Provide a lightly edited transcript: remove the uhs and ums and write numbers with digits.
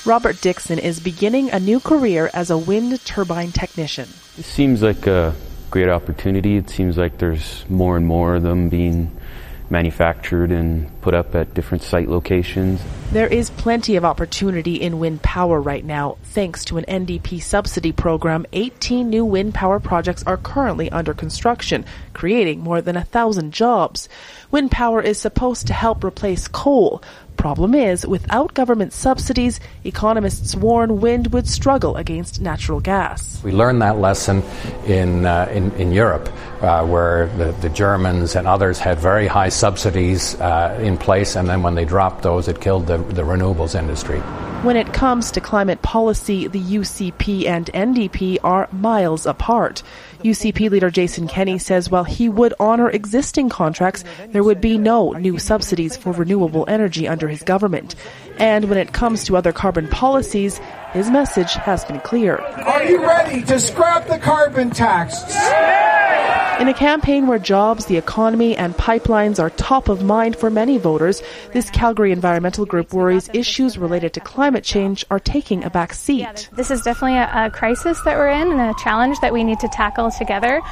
Robert Dixon is beginning a new career as a wind turbine technician. It seems like a great opportunity. It seems like there's more and more of them being manufactured and put up at different site locations. There is plenty of opportunity in wind power right now. Thanks to an NDP subsidy program, 18 new wind power projects are currently under construction, creating more than 1,000 jobs. Wind power is supposed to help replace coal. Problem is, without government subsidies, economists warn wind would struggle against natural gas. We learned that lesson in Europe, where the Germans and others had very high subsidies in place, and then when they dropped those, it killed the renewables industry. When it comes to climate policy, the UCP and NDP are miles apart. UCP leader Jason Kenney says while he would honour existing contracts, there would be no new subsidies for renewable energy under his government. And when it comes to other carbon policies, his message has been clear. Are you ready to scrap the carbon tax? In a campaign where jobs, the economy and pipelines are top of mind for many voters, this Calgary environmental group worries issues related to climate change are taking a back seat. This is definitely a crisis that we're in and a challenge that we need to tackle together.